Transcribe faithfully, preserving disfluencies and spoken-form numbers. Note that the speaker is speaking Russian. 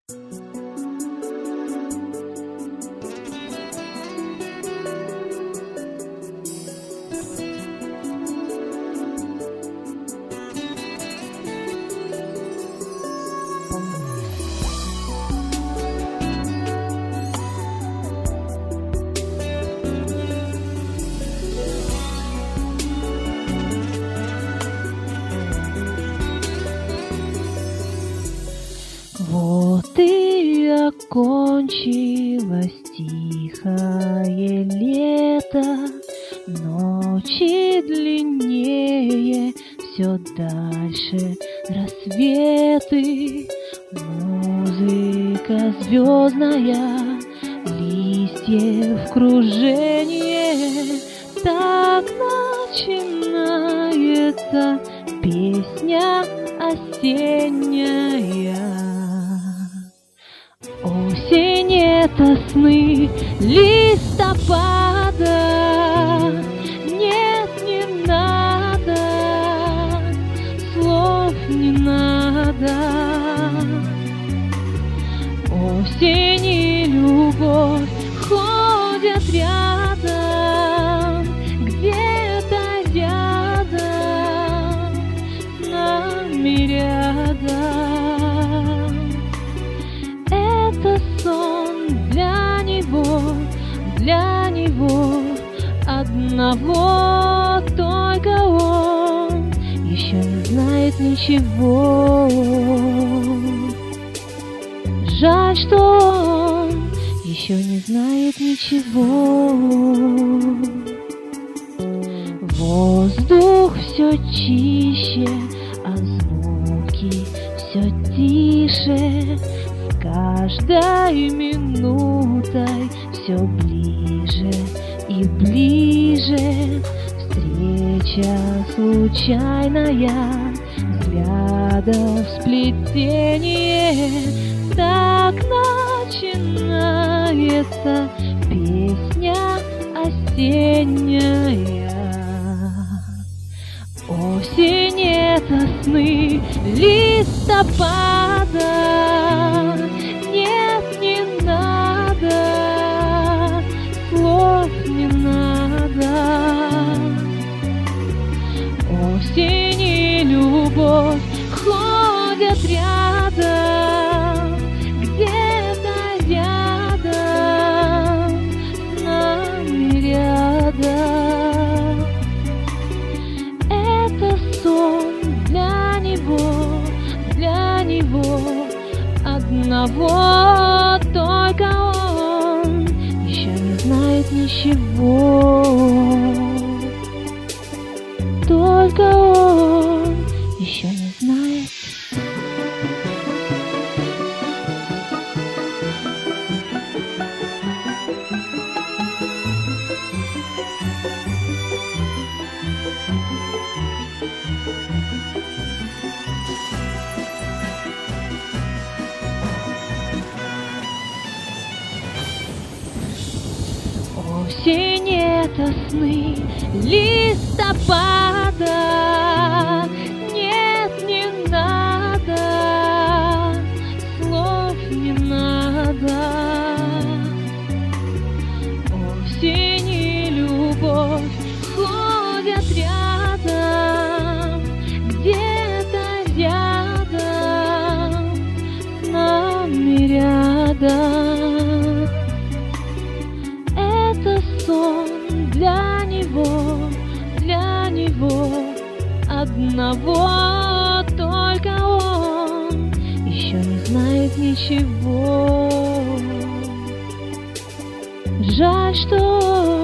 Вот и окончилось тихое лето, ночи длиннее, все дальше рассветы, музыка звездная, листьев кружение, так начинается песня осенняя. Осень — это сны листопада. Нет, не надо, слов не надо. Осень и любовь ходят рядом, где-то рядом, с нами рядом. Это сон для него, для него одного, только он еще не знает ничего. Жаль, что он еще не знает ничего. Воздух все чище, а звуки все тише. С каждой минутой все ближе и ближе. Встреча случайная, взглядов сплетение. Так начинается песня осенняя. Осень — это сны листопада. Нет, не надо, слов не надо. Осень и любовь ходят рядом, где-то рядом, с нами рядом. Это сон для него, для него одного, только он еще не знает ничего. Только он еще не знает. Осень — это сны листопада. Нет, не надо, слов не надо. Осень и любовь ходят рядом, где-то рядом, с нами рядом. Это сон для него, для него одного, только он еще не знает ничего. Жаль, что